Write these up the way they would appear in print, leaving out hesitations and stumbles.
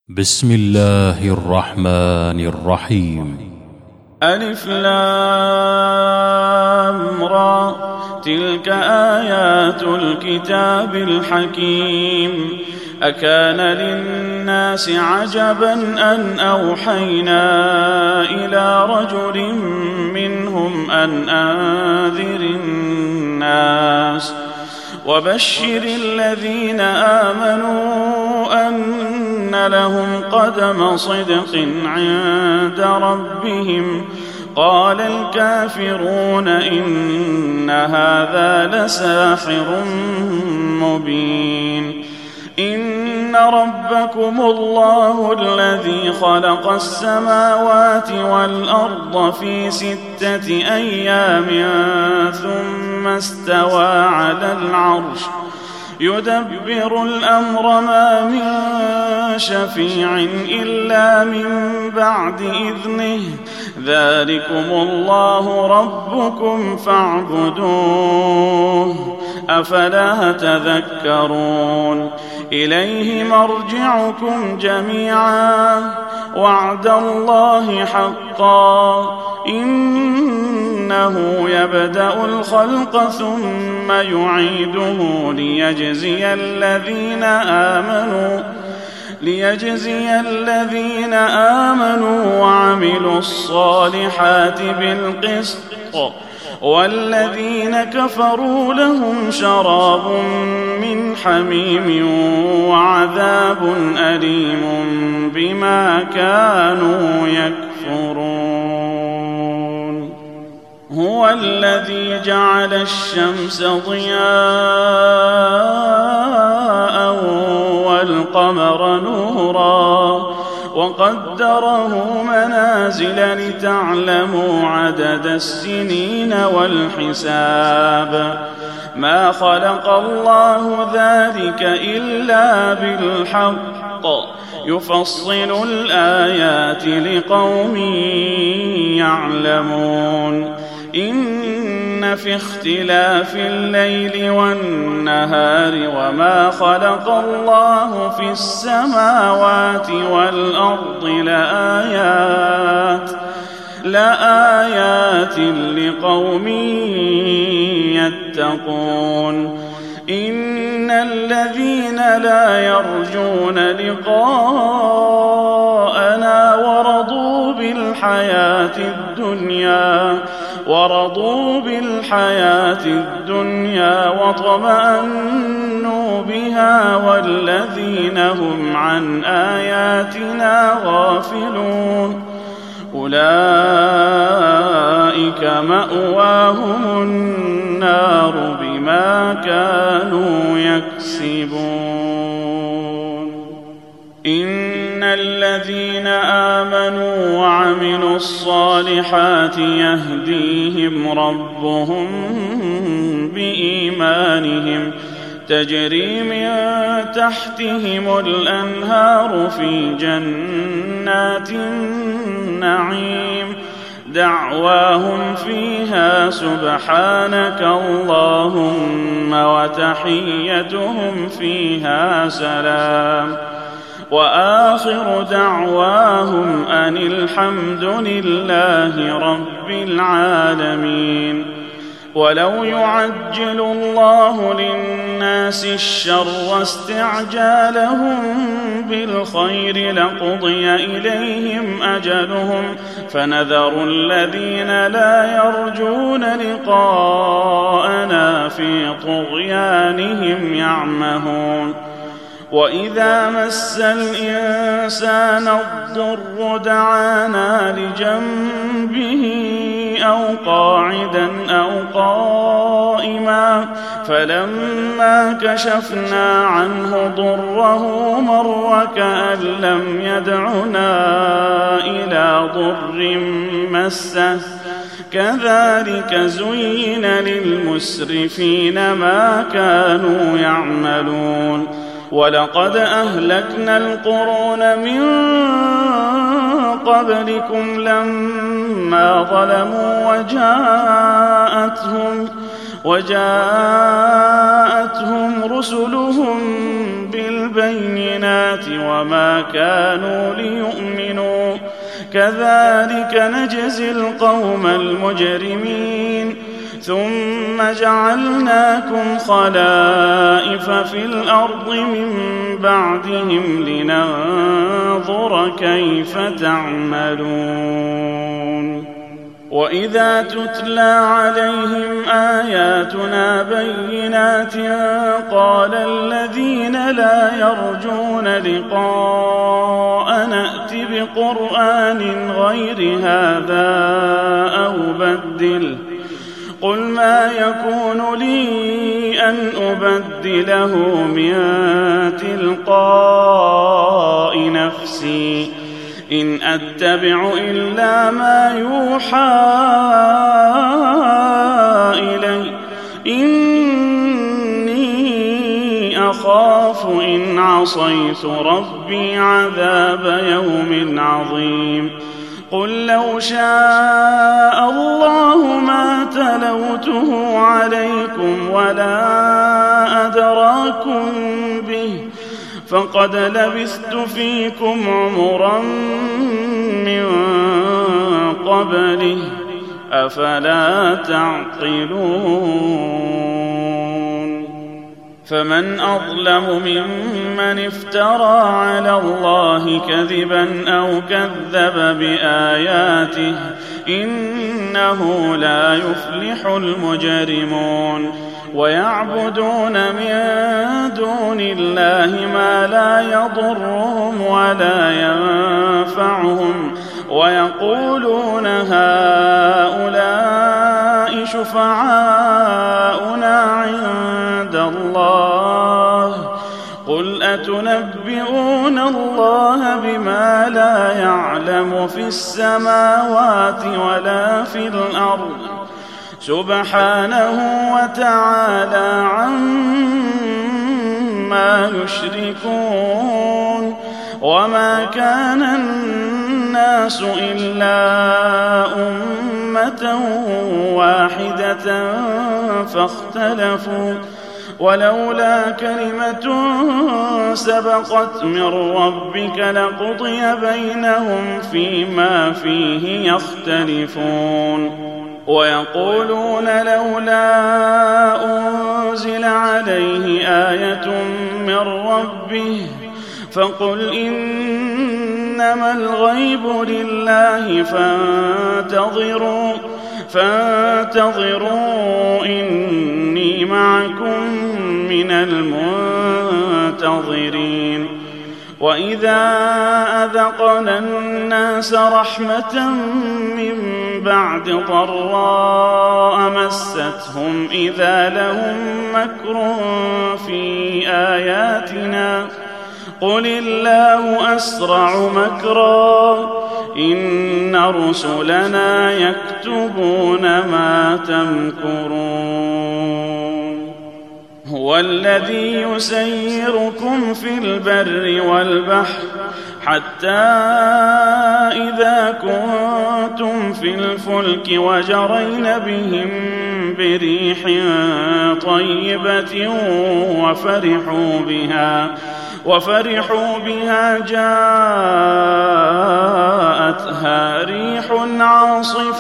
بسم الله الرحمن الرحيم. ألف لام را، تلك آيات الكتاب الحكيم. أكان للناس عجبا أن أوحينا إلى رجل منهم أن أنذر الناس وبشر الذين آمنوا أن لهم قدم صدق عند ربهم. قال الكافرون إن هذا لساحر مبين. إن ربكم الله الذي خلق السماوات والأرض في 6 أيام ثم استوى على العرش يدبر الأمر ما من شفيع إلا من بعد إذنه. ذلكم الله ربكم فاعبدوه أفلا تذكرون. إليه مرجعكم جميعا وعد الله حقا إنه يبدأ الخلق ثم يعيده ليجزي الذين آمنوا وعملوا الصالحات بالقسط، والذين كفروا لهم شراب من حميم وعذاب أليم بما كانوا يكفرون. هو الذي جعل الشمس ضياء والقمر نورا وقدره منازل لتعلموا عدد السنين والحساب. ما خلق الله ذلك إلا بالحق يفصل الآيات لقوم يعلمون. إن في اختلاف الليل والنهار وما خلق الله في السماوات والأرض لآيات لقوم يتقون. إن الذين لا يرجون لقاءنا ورضوا بالحياة الدنيا واطمأنوا بها والذين هم عن آياتنا غافلون أولئك مأواهم النار بما كانوا يكسبون. إن الذين آمنوا وعملوا الصالحات يهديهم ربهم بإيمانهم تجري من تحتهم الأنهار في جنات النعيم دعواهم فيها سبحانك اللهم وتحيتهم فيها سلام وآخر دعواهم أن الحمد لله رب العالمين. ولو يعجل الله للناس الشر استعجالهم بالخير لقضي إليهم أجلهم فنذر الذين لا يرجون لقاءنا في طغيانهم يعمهون. وإذا مس الإنسان الضر دعانا لجنبه أو قاعدا أو قائما فلما كشفنا عنه ضره مر كأن لم يدعنا إلى ضر مسه كذلك زين للمسرفين ما كانوا يعملون. ولقد أهلكنا القرون من قبلكم لما ظلموا وجاءتهم رسلهم بالبينات بالبينات وما كانوا ليؤمنوا كذلك نجزي القوم المجرمين ثم جعلناكم خلائف في الأرض من بعدهم لننظر كيف تعملون وإذا تتلى عليهم آياتنا بينات قال الذين لا يرجون لقاءنا ائت بقرآن غير هذا أو بدله قل ما يكون لي أن أبدله من تلقاء نفسي إن أتبع إلا ما يوحى إلي إني أخاف إن عصيت ربي عذاب يوم عظيم قل لو شاء الله ما تلوته عليكم ولا أدراكم به فقد لبثت فيكم عمرا من قبله أفلا تعقلون فمن أظلم ممن افترى على الله كذبا أو كذب بآياته إنه لا يفلح المجرمون ويعبدون من دون الله ما لا يضرهم ولا ينفعهم ويقولون هؤلاء شفعاؤنا عند الله قل أتنبئون الله بما لا يعلم في السماوات ولا في الأرض سبحانه وتعالى عما يشركون وما كان الناس إلا أمة واحدة فاختلفوا ولولا كلمة سبقت من ربك لقضي بينهم فيما فيه يختلفون ويقولون لولا أنزل عليه آية من ربه فقل إنما الغيب لله فانتظروا إني معكم من المنتظرين وإذا أذقنا الناس رحمة من بعد ضراء مستهم إذا لهم مكر في آياتنا قل الله أسرع مكرا إن رسلنا يكتبون ما تمكرون هو الذي يسيركم في البر والبحر حتى إذا كنتم في الفلك وجرين بهم بريح طيبة وفرحوا بها جاءتها ريح عاصف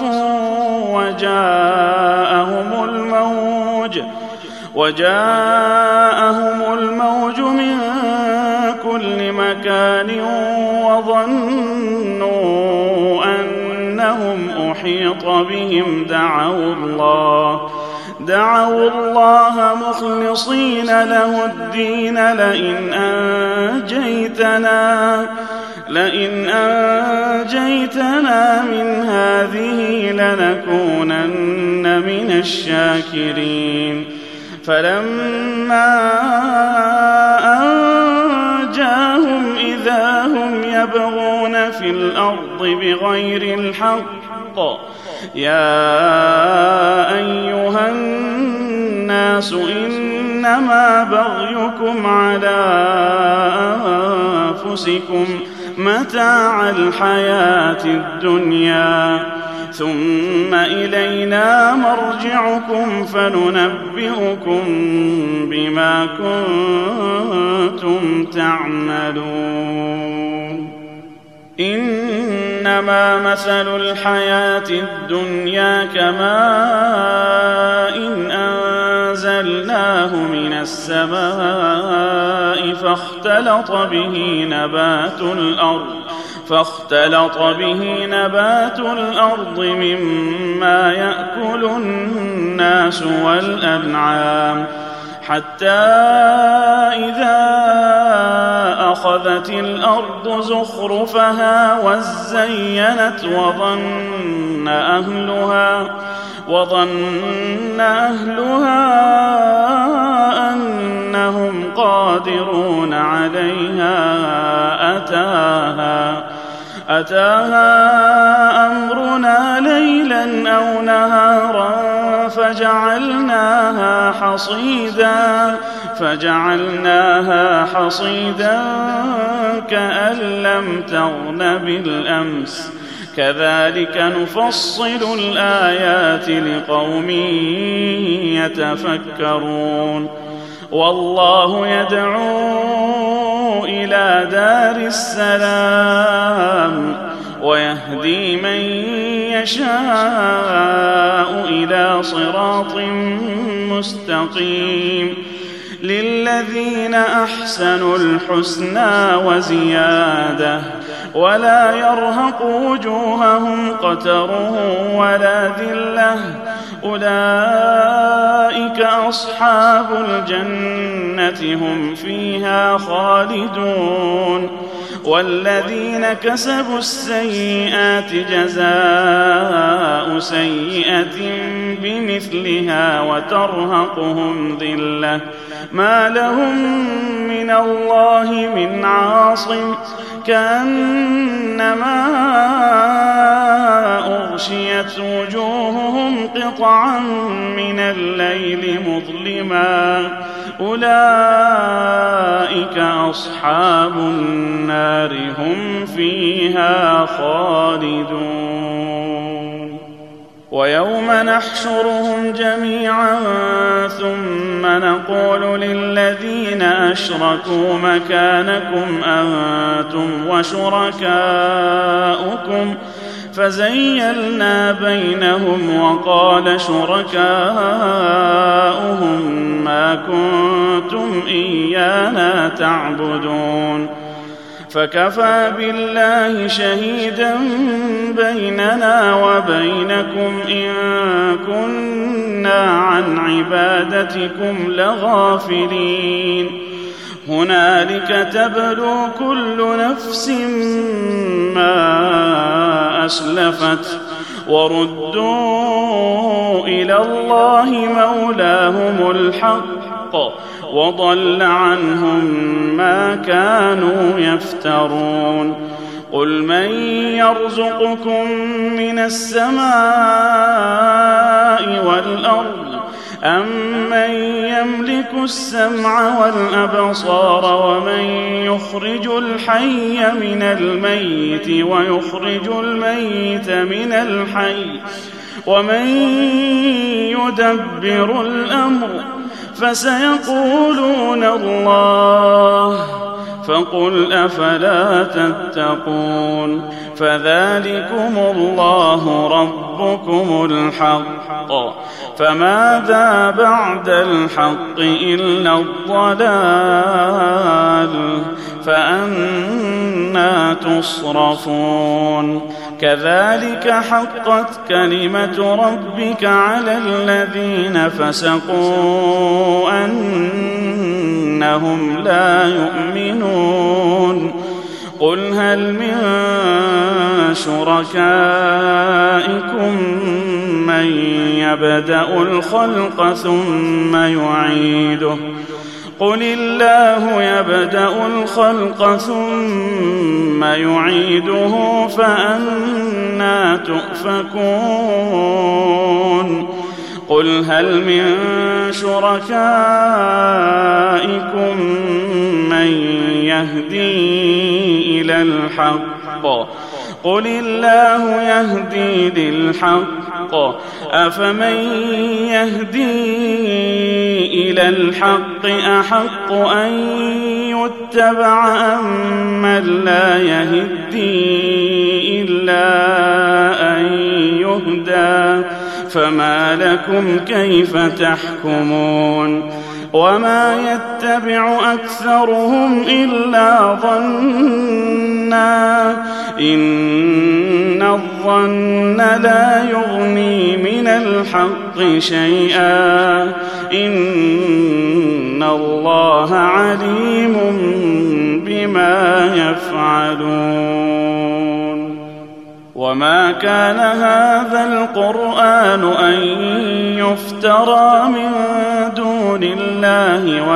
وجاءهم الموج من كل مكان وظنوا أنهم أحيط بهم دعوا الله مخلصين له الدين لئن أنجيتنا من هذه لنكونن من الشاكرين فلما أنجاهم إذا هم يبغون في الأرض بغير الحق يا أيها الناس إنما بغيكم على أنفسكم متاع الحياة الدنيا ثم إلينا مرجعكم فننبئكم بما كنتم تعملون. إنما مثل الحياة الدنيا كماء أنزلناه من السماء فاختلط به نبات الأرض مما يأكل الناس والأنعام حتى إذا أخذت الأرض زخرفها وزينت وظن أهلها أنهم قادرون عليها أتاها أمرنا ليلا أو نهارا فجعلناها حصيدا كأن لم تغن بالأمس كذلك نفصل الآيات لقوم يتفكرون. والله يدعو إلى دار السلام ويهدي من يشاء إلى صراط مستقيم. للذين أحسنوا الحسنى وزيادة ولا يرهق وجوههم قتر ولا ذلة أولئك أصحاب الجنة هم فيها خالدون. والذين كسبوا السيئات جزاء سيئة بمثلها وترهقهم ذلة ما لهم من الله من عاصم كأنما أغشيت وجوههم قطعا من الليل مظلما أولئك أصحاب النار هم فيها خالدون. ويوم نحشرهم جميعا ثم نقول للذين أشركوا مكانكم أنتم وشركاؤكم فزيلنا بينهم وقال شركاؤهم ما كنتم إيانا تعبدون فكفى بالله شهيدا بيننا وبينكم إن كنا عن عبادتكم لغافلين. هنالك تبلو كل نفس ما أسلفت وردوا إلى الله مولاهم الحق وضل عنهم ما كانوا يفترون. قل من يرزقكم من السماء والأرض أم من يملك السمع والأبصار ومن يخرج الحي من الميت ويخرج الميت من الحي ومن يدبر الأمر فسيقولون الله فقل أفلا تتقون. فذلكم الله ربكم الحق فماذا بعد الحق إلا الضلال فأنى تصرفون. كذلك حقت كلمة ربك على الذين فسقوا أنهم لا يؤمنون. قل هل من شركائكم من يبدأ الخلق ثم يعيده قل الله يبدأ الخلق ثم يعيده فأنى تؤفكون. قل هل من شركائكم من يهدي إلى الحق قل الله يهدي للحق أفمن يهدي إلى الحق أحق أن يتبع أم من لا يهدي إلا أن يهدى فما لكم كيف تحكمون وما يتبع أكثرهم إلا ظنا إن الظن لا يغني من الحق شيئا إن الله عليم بما يفعلون وما كان هذا القرآن أن يفترى من دون الله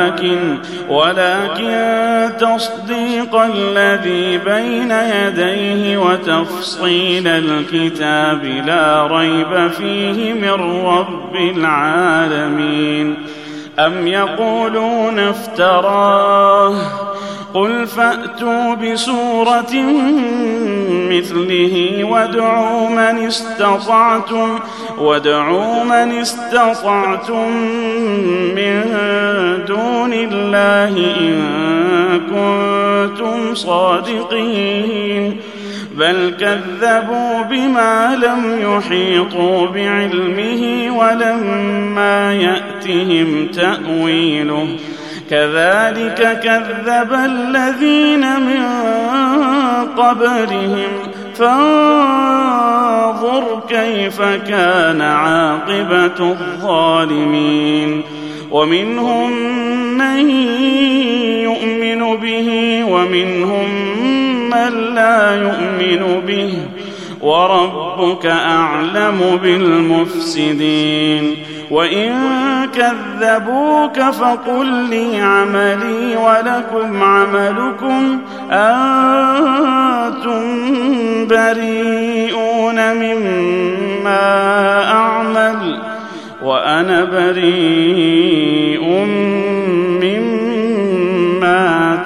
ولكن تصديق الذي بين يديه وتفصيل الكتاب لا ريب فيه من رب العالمين أم يقولون افتراه قل فأتوا بسورة مثله وادعوا من استطعتم من دون الله إن كنتم صادقين بل كذبوا بما لم يحيطوا بعلمه ولما يأتهم تأويله كذلك كذب الذين من قبلهم فانظر كيف كان عاقبة الظالمين ومنهم من يؤمن به ومنهم من لا يؤمن به وربك أعلم بالمفسدين وإن كذبوك فقل لي عملي ولكم عملكم أنتم بريئون مما أعمل وأنا بريء مما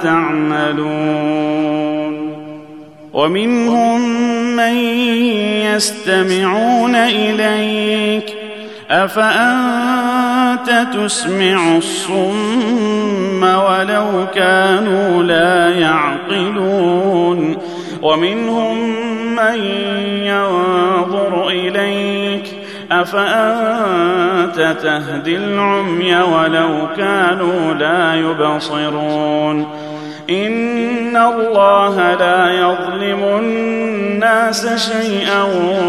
تعملون ومنهم من يستمعون إليك أفأنت تسمع الصم ولو كانوا لا يعقلون ومنهم من ينظر إليك أفأنت تهدي العمي ولو كانوا لا يبصرون إن الله لا يظلم الناس شيئا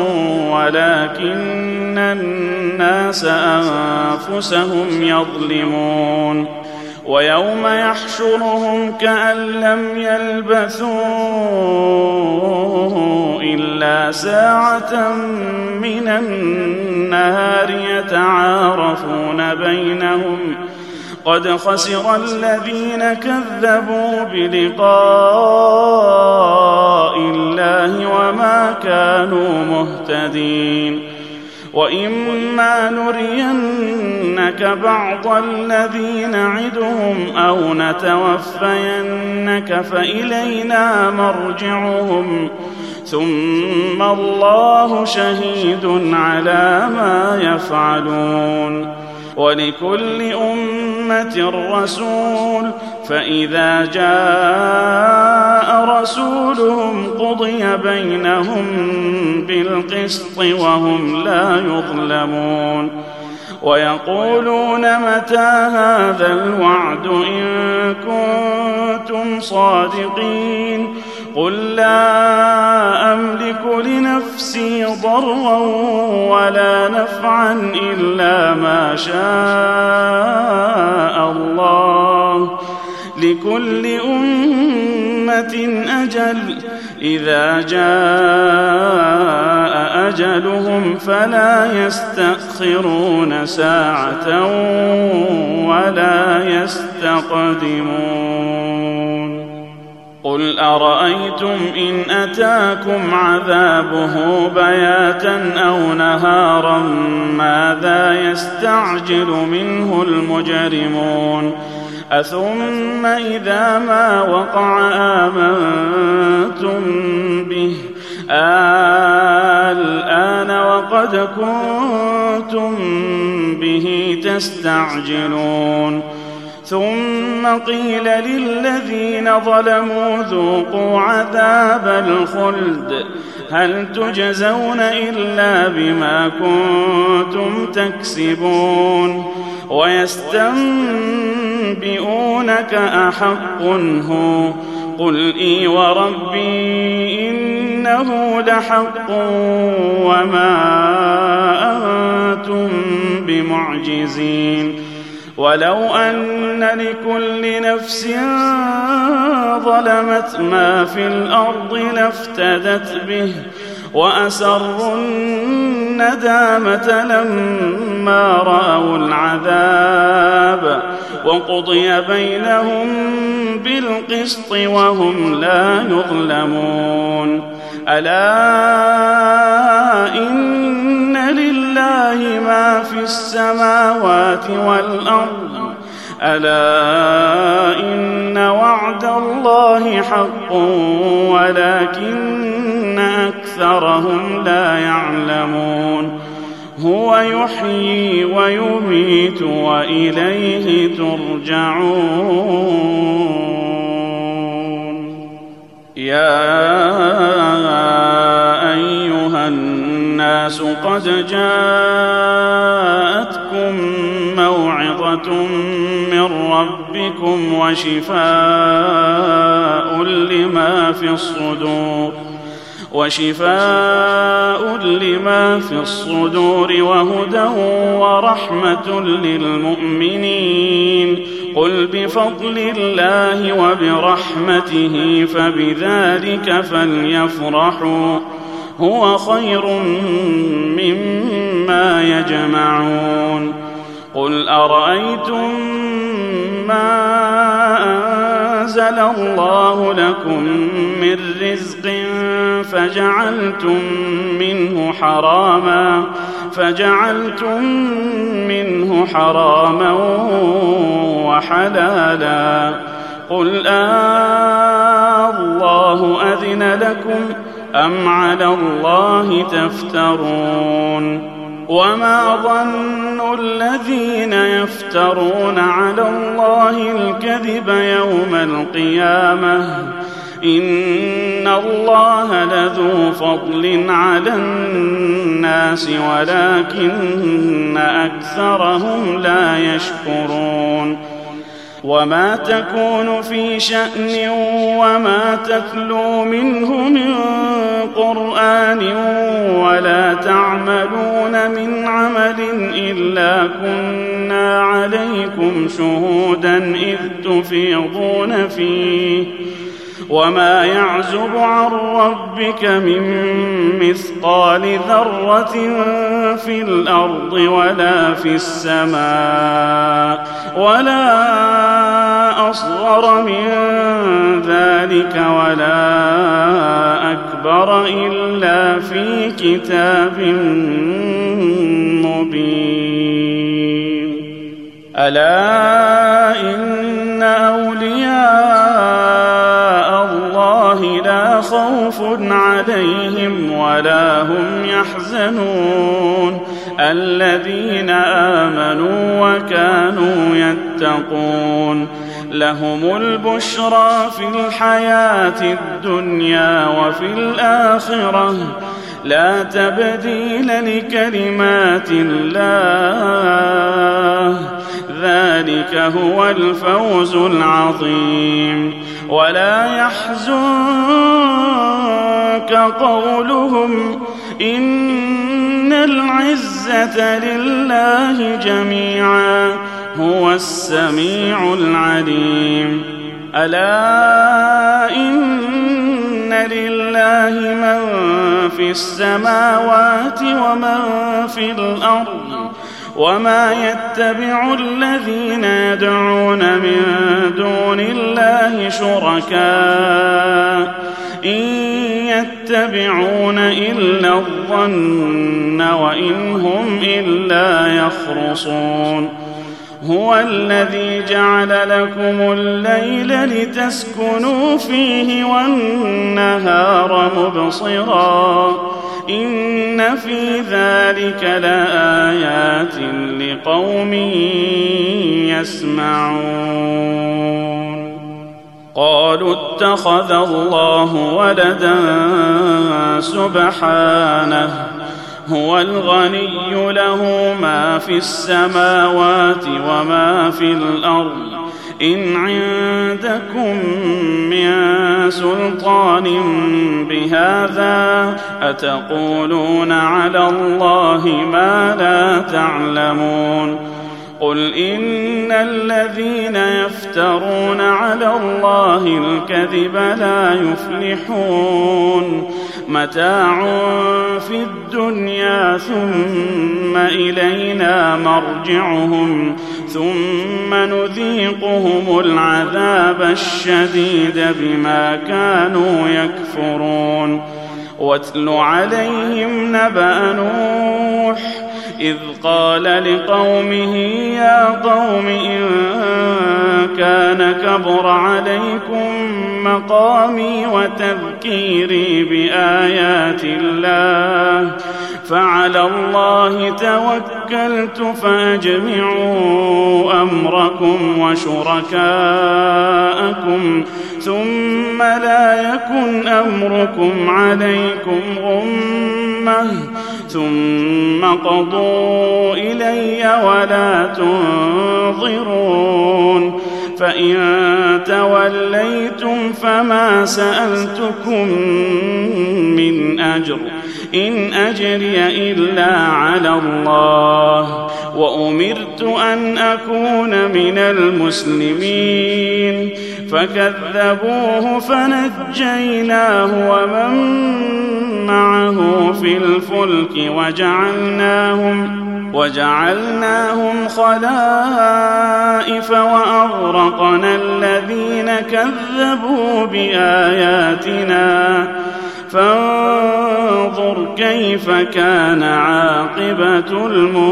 ولكن الناس أنفسهم يظلمون ويوم يحشرهم كأن لم يلبثوا إلا ساعة من النهار يتعارفون بينهم قد خسر الذين كذبوا بلقاء الله وما كانوا مهتدين وإما نرينك بعض الذي نعدهم أو نتوفينك فإلينا مرجعهم ثم الله شهيد على ما يفعلون ولكل أمة رسول فإذا جاء رسولهم قضي بينهم بالقسط وهم لا يظلمون ويقولون متى هذا الوعد إن كنتم صادقين قل لا أملك لنفسي ضرا ولا نفعا إلا ما شاء الله لكل أمة أجل إذا جاء أجلهم فلا يستأخرون ساعة ولا يستقدمون قل أرأيتم إن أتاكم عذابه بياتا أو نهارا ماذا يستعجل منه المجرمون أثم إذا ما وقع آمنتم به الآن وقد كنتم به تستعجلون ثم قيل للذين ظلموا ذوقوا عذاب الخلد هل تجزون إلا بما كنتم تكسبون ويستنبئونك أحق هو قل إي وربي إنه لحق وما أنتم بمعجزين ولو أن لكل نفس ظلمت ما في الأرض لافتدت به وأسروا الندامة لما رأوا العذاب وقضي بينهم بالقسط وهم لا يظلمون ألا إن لله ما في السماوات والأرض ألا إن وعد الله حق ولكن أكثرهم لا يعلمون هو يحيي ويميت وإليه ترجعون يا أيها الناس قد جاءتكم موعظة من ربكم وشفاء لما في الصدور وهدى ورحمة للمؤمنين قل بفضل الله وبرحمته فبذلك فليفرحوا هو خير مما يجمعون قل أرأيتم ما أنزل الله لكم من رزق فجعلتم منه حراما وحلالا قل الله أذن لكم أم على الله تفترون وما ظن الذين يفترون على الله الكذب يوم القيامة إن الله لذو فضل على الناس ولكن أكثرهم لا يشكرون وما تكون في شأن وما تتلو منه من قرآن ولا تعملون من عمل إلا كنا عليكم شهودا إذ تفيضون فيه وما يعزب عن ربك من مثقال ذرة في الأرض ولا في السماء ولا أصغر من ذلك ولا أكبر إلا في كتاب مبين ألا إن أولياء الله لا خوف عليهم ولا هم يحزنون الذين آمنوا وكانوا يتقون لهم البشرى في الحياة الدنيا وفي الآخرة لا تبديل لكلمات الله ذلك هو الفوز العظيم ولا يحزنك قولهم إن العزة لله جميعا هو السميع العليم ألا إن لله من في السماوات ومن في الأرض وما يتبع الذين يدعون من دون الله شركاء إن يتبعون إلا الظن وإن هم إلا يخرصون هو الذي جعل لكم الليل لتسكنوا فيه والنهار مبصرا إن في ذلك لآيات لقوم يسمعون قالوا اتخذ الله ولدا سبحانه هو الغني له ما في السماوات وما في الأرض إن عندكم من سلطان بهذا أتقولون على الله ما لا تعلمون قل إن الذين يفترون على الله الكذب لا يفلحون متاع في الدنيا ثم إلينا مرجعهم ثم نذيقهم العذاب الشديد بما كانوا يكفرون واتل عليهم نبأ نوح إذ قال لقومه يا قوم إن كان كبر عليكم مقامي وتذكيري بآيات الله فعلى الله توكلت فأجمعوا أمركم وشركاءكم ثم لا يكن أمركم عليكم غمة ثم قضوا إلي ولا تنظرون فإن توليتم فما سألتكم من أجر إن أجري إلا على الله وأمرت أن أكون من المسلمين فكذبوه فنجيناه ومن معه في الفلك وجعلناهم خلائف وأغرقنا الذين كذبوا بآياتنا فانظر كيف كان عاقبة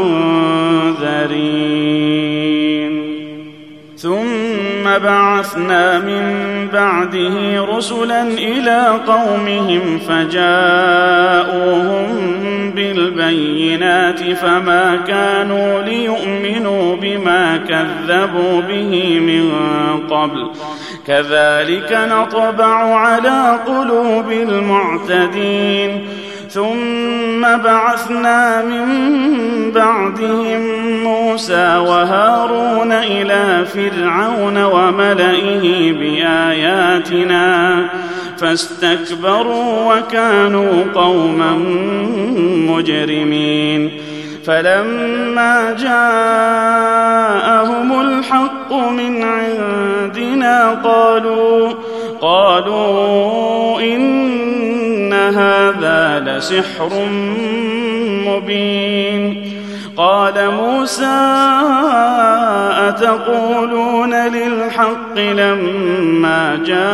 المنذرين ثم بعثنا من بعده رسلا إلى قومهم فجاءوهم بالبينات فما كانوا ليؤمنوا بما كذبوا به من قبل كذلك نطبع على قلوب المعتدين ثم بعثنا من بعدهم موسى وهارون إلى فرعون وملئه بآياتنا فاستكبروا وكانوا قوما مجرمين فلما جاءهم الحق من عندنا قالوا إن هذا لسحر مبين قال موسى أتقولون للحق لما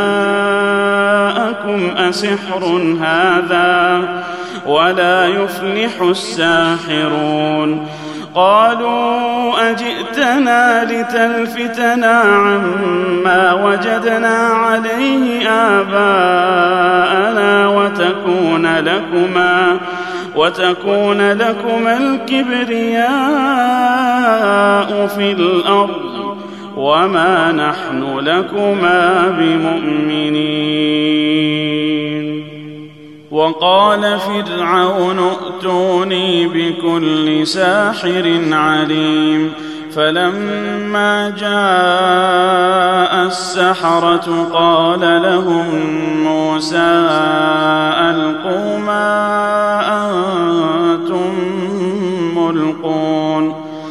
جاءكم أسحر هذا ولا يفلح الساحرون قالوا أجئتنا لتلفتنا عما وجدنا عليه آباءنا وتكون لكما الكبرياء في الأرض وما نحن لكما بمؤمنين وقال فرعون ائتوني بكل ساحر عليم فلما جاء السحرة قال لهم موسى ألقوا ما أنتم ملقون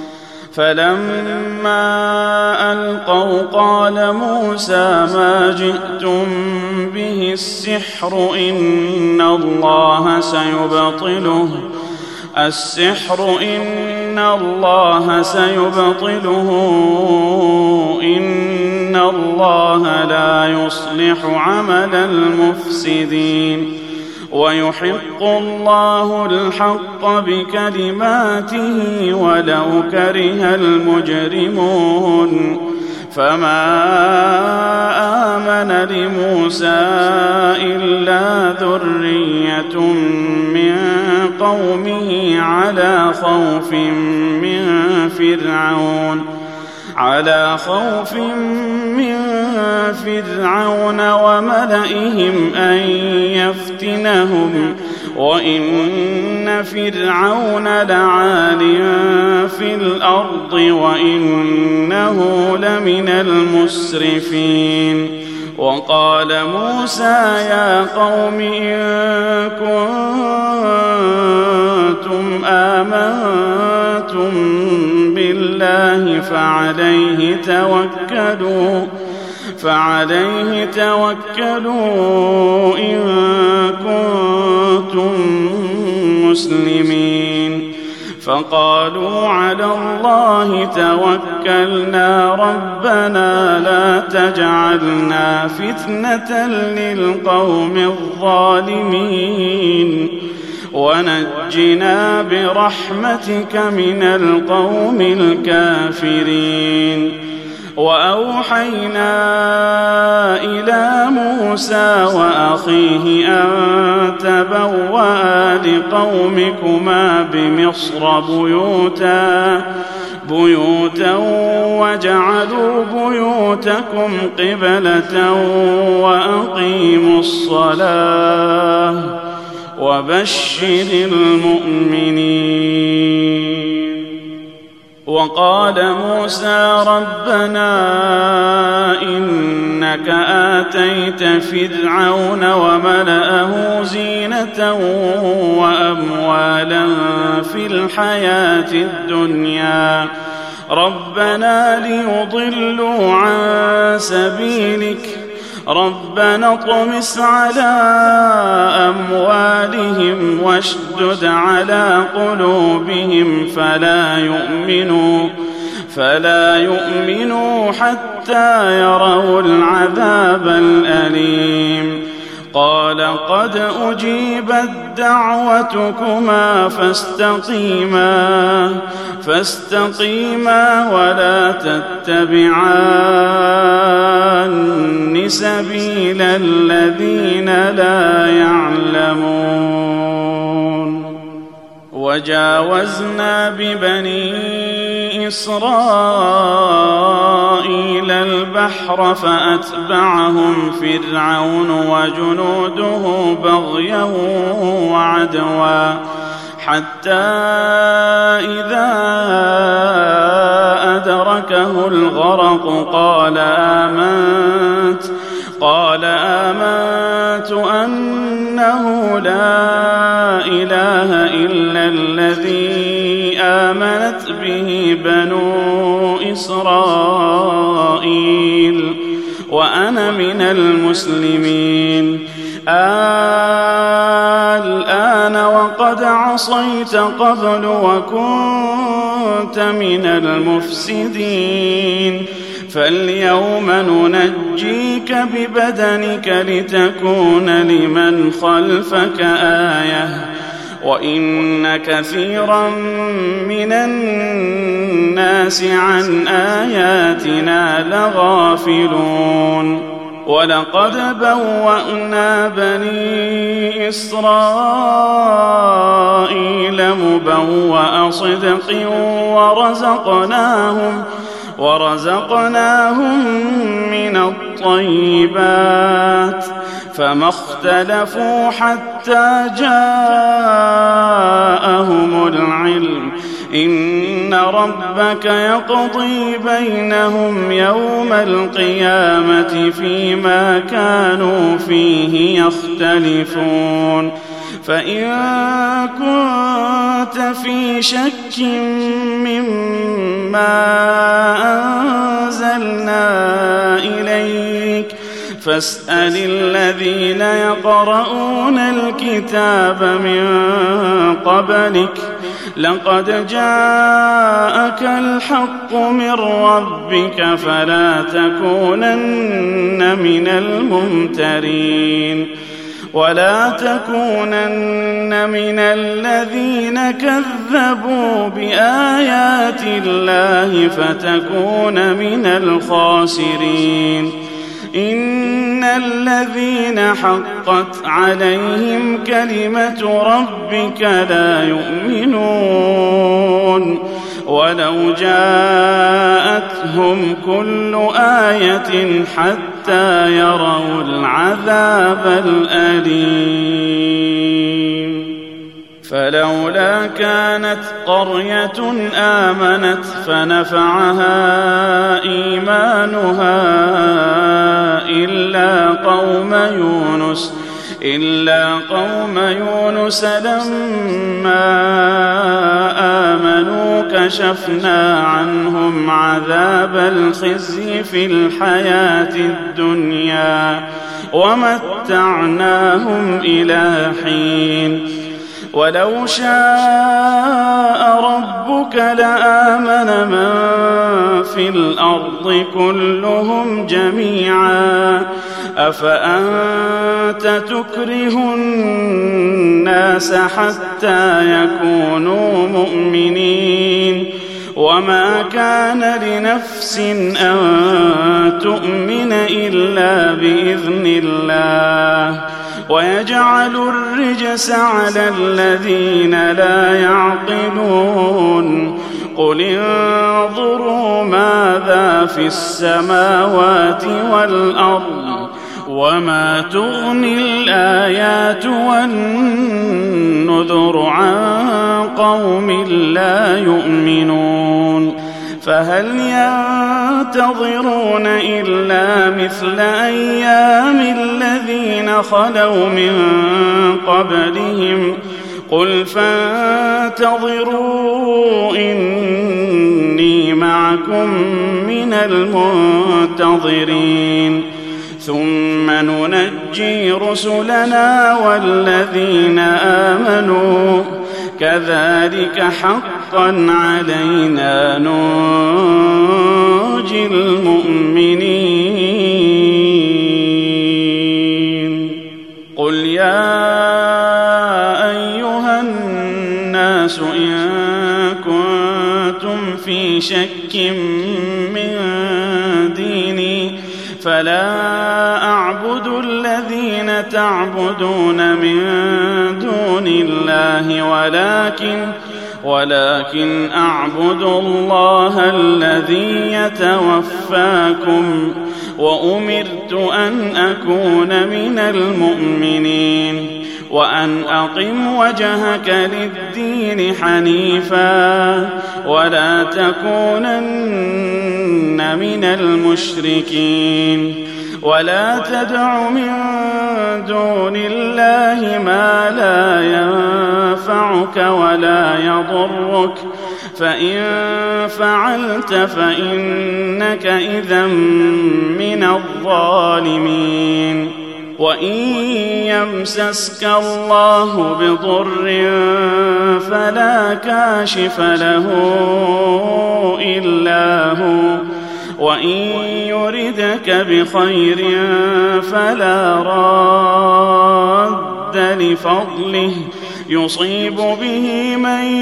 فلما ألقوا قال موسى ما جئتم به السحر إن الله سيبطله السحر إن إن الله سيبطله إن الله لا يصلح عمل المفسدين ويحق الله الحق بكلماته ولو كره المجرمون فما آمن لموسى إلا ذرية من قومه على خوف من فرعون وملئهم أن يفتنهم وإن فرعون لعال في الأرض وإنه لمن المسرفين وقال موسى يا قوم إن كنتم آمنتم بالله فعليه توكلوا إن كنتم مسلمين فقالوا على الله توكلنا ربنا لا تجعلنا فتنة للقوم الظالمين ونجنا برحمتك من القوم الكافرين وأوحينا إلى موسى وأخيه أن تبوأ لقومكما بمصر بيوتا وجعلوا بيوتكم قبلة وأقيموا الصلاة وبشر المؤمنين وقال موسى ربنا إنك آتيت فرعون وملأه زينة وأموالا في الحياة الدنيا ربنا ليضلوا عن سبيلك ربنا اطمس على أموالهم واشدد على قلوبهم فلا يؤمنوا حتى يروا العذاب الأليم قال قد أجيبت دعوتكما فاستقيما ولا تتبعان سبيل الذين لا يعلمون وجاوزنا ببني إسرائيل البحر فأتبعهم فرعون وجنوده بغيا وعدوا حتى إذا أدركه الغرق قال آمنت أنه لا إله إلا الذي آمنت به بنو إسرائيل وأنا من المسلمين الآن وقد عصيت قبل وكنت من المفسدين فاليوم ننجيك ببدنك لتكون لمن خلفك آية وإن كثيرا من الناس عن آياتنا لغافلون ولقد بوأنا بني إسرائيل مبوأ صدق ورزقناهم من الطيبات فما اختلفوا حتى جاءهم العلم إن ربك يقضي بينهم يوم القيامة فيما كانوا فيه يختلفون فإن كنت في شك مما أنزلنا إليك فاسأل الذين يقرؤون الكتاب من قبلك لقد جاءك الحق من ربك فلا تكونن من الممترين ولا تكونن من الذين كذبوا بآيات الله فتكون من الخاسرين إن الذين حقت عليهم كلمة ربك لا يؤمنون ولو جاءتهم كل آية حتى يروا العذاب الأليم فلولا كانت قرية آمنت فنفعها إيمانها إلا قوم يونس لما آمنوا كشفنا عنهم عذاب الخزي في الحياة الدنيا ومتعناهم إلى حين ولو شاء ربك لآمن من في الأرض كلهم جميعا أفأنت تكره الناس حتى يكونوا مؤمنين وما كان لنفس أن تؤمن إلا بإذن الله ويجعل الرجس على الذين لا يعقلون قل انظروا ماذا في السماوات والأرض وما تغني الآيات والنذر عن قوم لا يؤمنون فهل ينتظرون إلا مثل أيام الذين خلوا من قبلهم قل فانتظروا إني معكم من المنتظرين ثم ننجي رسلنا والذين آمنوا كذلك حقا علينا ننجي المؤمنين قل يا أيها الناس إن كنتم في شك من ديني فلا أعبد الذين تعبدون من دون الله ولكن أعبد الله الذي يتوفاكم وأمرت أن أكون من المؤمنين وأن أقم وجهك للدين حنيفا ولا تكونن من المشركين ولا تدع من دون الله ما لا ينفعك ولا يضرك فإن فعلت فإنك إذا من الظالمين وإن يمسسك الله بضر فلا كاشف له إلا هو وإن يردك بخير فلا راد لفضله يصيب به من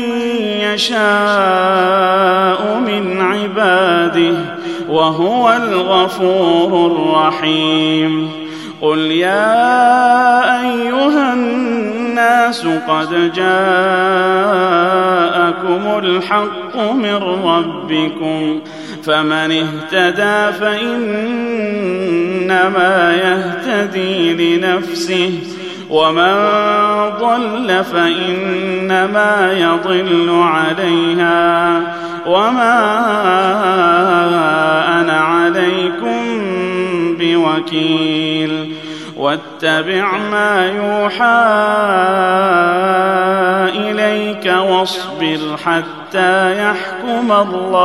يشاء من عباده وهو الغفور الرحيم قل يا أيها الناس قد جاءكم الحق من ربكم فمن اهتدى فإنما يهتدي لنفسه ومن ضل فإنما يضل عليها وما أنا عليكم بوكيل واتبع ما يوحى إليك واصبر حتى يحكم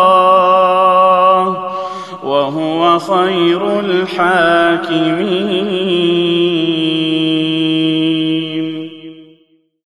الله وهو خير الحاكمين.